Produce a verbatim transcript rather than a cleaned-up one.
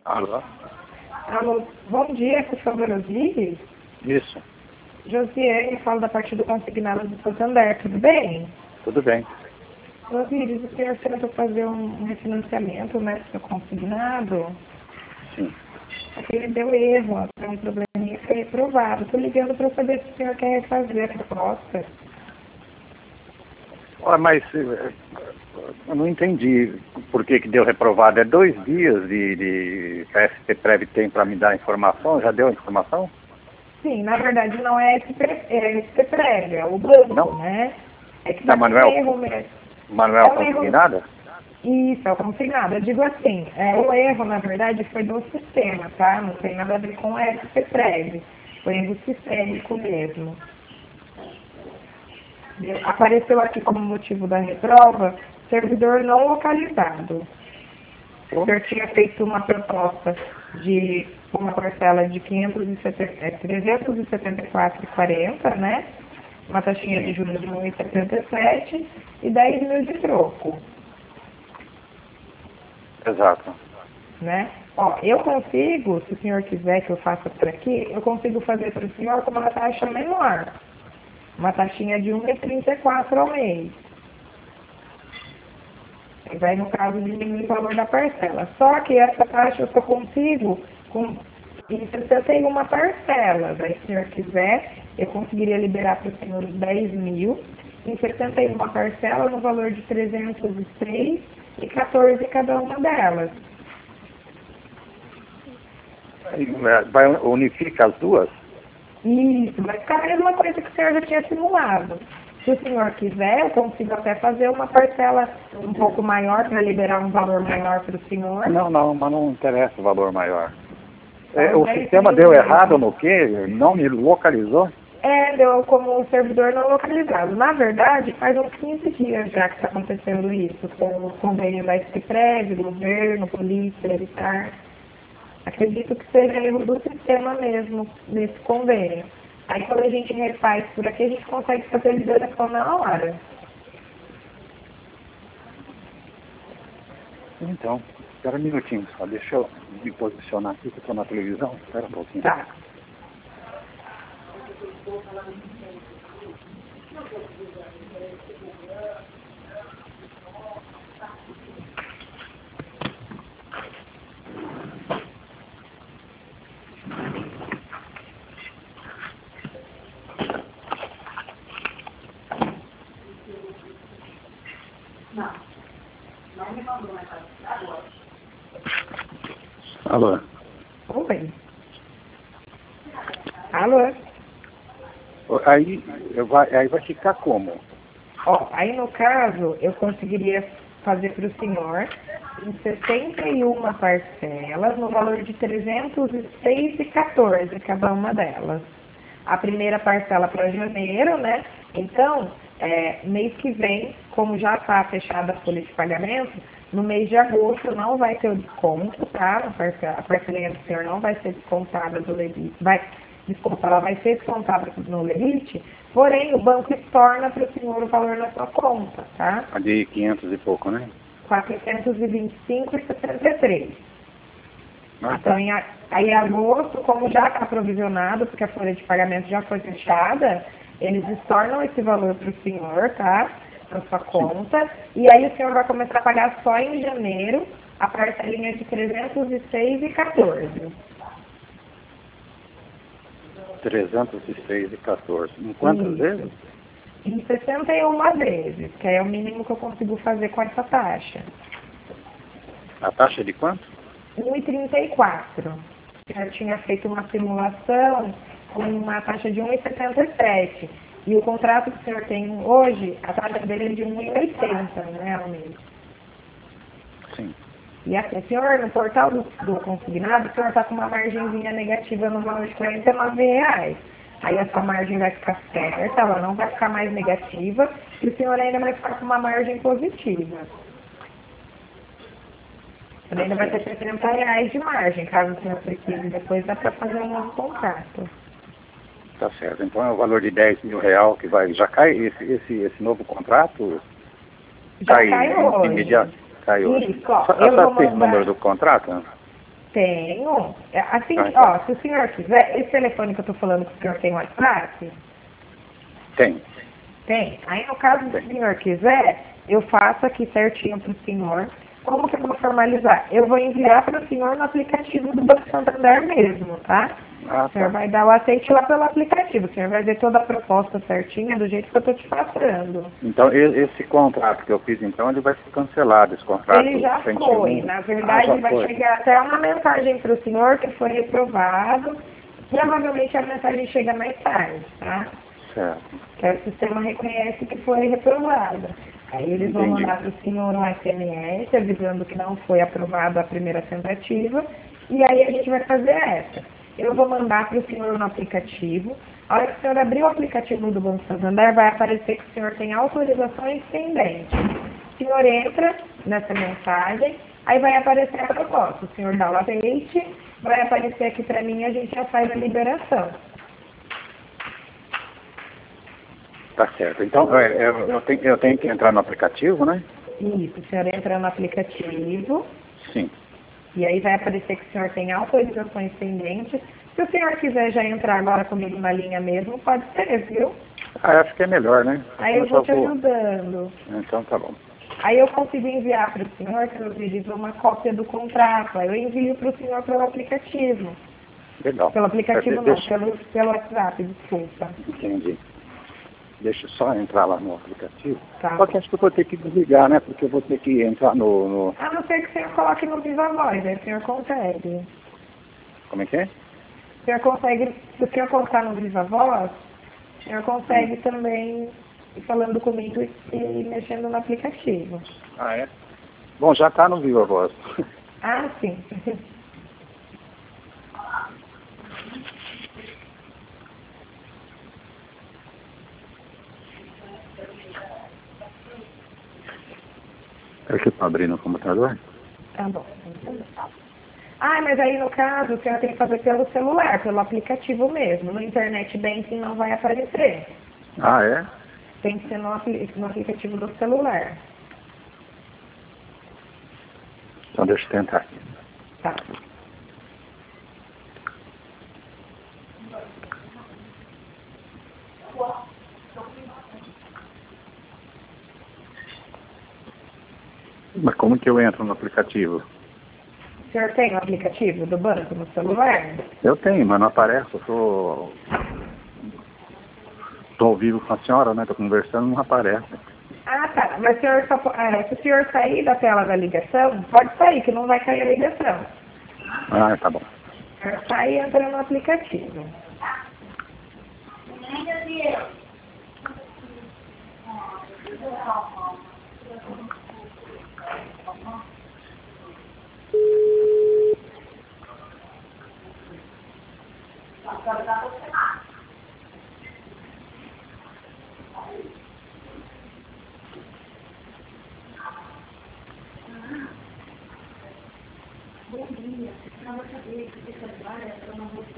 Alô? Alô, bom dia, por favor, Osiris. Isso, Josiane, eu falo da parte do consignado do Santander, tudo bem? tudo bem. Osiris, o senhor tentou fazer um refinanciamento, né, do seu consignado? Sim. Aqui ele deu erro, tem um probleminha que foi reprovado. Estou ligando para saber se o senhor quer refazer a proposta. Olha, mas eh, eu não entendi por que, que deu reprovado. É dois dias de, de que a S P Prev tem para me dar informação? Já deu a informação? Sim, na verdade não é esse, pre- é esse prévio, é o banco, Não. né? É que Da está com Manuel, erro mesmo. Manuel É um erro. Consignada? Isso, é o consignado. Eu digo assim, é, o erro, na verdade, foi do sistema, tá? Não tem nada a ver com o S P Prev. Foi erro sistêmico mesmo. Apareceu aqui como motivo da reprova, servidor não localizado. O senhor tinha feito uma proposta de uma parcela de quinhentos e setenta, é, trezentos e setenta e quatro vírgula quarenta, né? Uma taxinha de juros de um vírgula setenta e sete e dez mil de troco, Exato. né? Ó, eu consigo, se o senhor quiser que eu faça por aqui, eu consigo fazer para o senhor com uma taxa menor. Uma taxinha de um vírgula trinta e quatro ao mês. E vai, no caso, diminuir o valor da parcela. Só que essa taxa eu só consigo com, em sessenta e uma parcelas. Aí, se o senhor quiser, eu conseguiria liberar para o senhor os dez mil em sessenta e uma parcelas no valor de trezentos e três e quatorze cada uma delas. E, eh, Vai unifica as duas? Isso, vai ficar a mesma coisa que o senhor já tinha simulado. Se o senhor quiser, eu consigo até fazer uma parcela um pouco maior para liberar um valor maior para o senhor. Não, não, mas não interessa o valor maior. Só Eh, os o dez sistema mil deu mesmo. errado no quê? Não me localizou? É, deu como servidor não localizado. Na verdade, faz uns quinze dias já que está acontecendo isso, com o convênio da S P Prev, governo, polícia, militar. Acredito que seja erro do sistema mesmo, nesse convênio. Aí quando a gente refaz por aqui, a gente consegue fazer a liberação na hora. Então, espera um minutinho só, deixa eu me posicionar aqui, que eu estou na televisão. Espera um pouquinho. Tá. Alô? Oi. Alô? Aí vai, aí vai ficar como? Ó, aí no caso, eu conseguiria fazer para o senhor em sessenta e uma parcelas, no valor de trezentos e seis reais e quatorze centavos cada uma delas. A primeira parcela para janeiro, né? Então, é, mês que vem, como já está fechada a folha de pagamento, no mês de agosto não vai ter o desconto, tá? A parcela, a parcelinha do senhor não vai ser descontada do Levite. Vai, desculpa, ela vai ser descontada no Levite, porém o banco estorna para o senhor o valor na sua conta, tá? A de quinhentos e pouco, né? quatrocentos e vinte e cinco reais e sessenta e três centavos. Ah, Então, tá. em, a- aí em agosto, como já está provisionado, porque a folha de pagamento já foi fechada, eles estornam esse valor para o senhor, tá? Na sua conta. E aí o senhor vai começar a pagar só em janeiro a parcelinha de trezentos e seis reais e quatorze centavos. trezentos e seis e quatorze. Em quantas Isso. vezes? Em sessenta e uma vezes, que é o mínimo que eu consigo fazer com essa taxa. A taxa de quanto? um vírgula trinta e quatro. Eu tinha feito uma simulação com uma taxa de um vírgula setenta e sete. E o contrato que o senhor tem hoje, a taxa dele é de um vírgula oitenta, né, ao mês. Sim. E assim, senhor, no portal do, do consignado, o senhor está com uma margenzinha negativa no valor de quarenta e nove reais. Aí essa margem vai ficar certa, ela não vai ficar mais negativa, e o senhor ainda vai ficar com uma margem positiva. Ele ainda vai ter sessenta reais de margem, caso o senhor precise. Depois dá para fazer um novo contrato. Tá certo. Então é o valor de dez mil real que vai. Já cai esse, esse, esse novo contrato? Já Cai cai hoje. imediato? Cai hoje. Isso, ó, Só, eu só vou tem o número mandar... do contrato? Tenho. É, assim, Ah, ó, se o senhor quiser, esse telefone que eu tô falando que o senhor tem WhatsApp? Tem. Tem. Aí, no caso, se o senhor quiser, eu faço aqui certinho pro senhor. Como que eu vou formalizar? Eu vou enviar para o senhor no aplicativo do Banco Santander mesmo, tá? Ah, O senhor tá. vai dar o aceite lá pelo aplicativo. O senhor vai ver toda a proposta certinha, do jeito que eu estou te passando. Então, e- esse contrato que eu fiz, então, ele vai ser cancelado, esse contrato Ele já cento e foi. um. Na Ah, verdade, já vai foi. chegar até uma mensagem para o senhor que foi reprovado. Provavelmente a mensagem chega mais tarde, tá? Certo. Que aí o sistema reconhece que foi reprovado. Aí eles vão Entendi. mandar para o senhor um S M S avisando que não foi aprovada a primeira tentativa. E aí a gente vai fazer essa. Eu vou mandar para o senhor no aplicativo. A hora que o senhor abrir o aplicativo do Banco Santander, vai aparecer que o senhor tem autorizações pendentes. O senhor entra nessa mensagem, aí vai aparecer a proposta. O senhor dá o aceite, vai aparecer aqui para mim e a gente já faz a liberação. Tá certo. Então, é, eu, eu, tenho, eu tenho que entrar no aplicativo, né? Isso, o senhor entra no aplicativo. Sim. E aí vai aparecer que o senhor tem autorizações pendentes. Se o senhor quiser já entrar agora comigo na linha mesmo, pode ser, viu? Ah, acho que é melhor, né? Aí eu vou te ajudando. Então, tá bom. Aí eu consigo enviar para o senhor, que eu dirijo uma cópia do contrato. Aí eu envio para o senhor pelo aplicativo. Legal. Pelo aplicativo não, Deixa... pelo, pelo WhatsApp, desculpa. Entendi. Deixa eu só entrar lá no aplicativo. Tá. Só que acho que eu vou ter que desligar, né? Porque eu vou ter que entrar no... no... A não ser que o senhor coloque no Viva Voz, aí o senhor consegue. Como é que é? O senhor consegue, se o senhor colocar no Viva Voz, o senhor consegue hum. também ir falando comigo e, e mexendo no aplicativo. Ah, é? Bom, já está no Viva Voz. Ah, sim. É que eu estou abrindo o computador? Tá bom. Ah, mas aí no caso o senhor tem que fazer pelo celular, pelo aplicativo mesmo. No internet banking não vai aparecer. Ah, é? Tem que ser no, apli no aplicativo do celular. Então deixa eu tentar aqui. Tá. Mas como que eu entro no aplicativo? O senhor tem o aplicativo do banco no celular? Eu tenho, mas não aparece. Eu tô, tô ao vivo com a senhora, né? Tô conversando, não aparece. Ah, tá. Mas o senhor só, ah, se o senhor sair da tela da ligação, pode sair, que não vai cair a ligação. Ah, tá bom. O senhor sai e entra no aplicativo. Bom dia. Eu não vou saber que você trabalha, eu não vou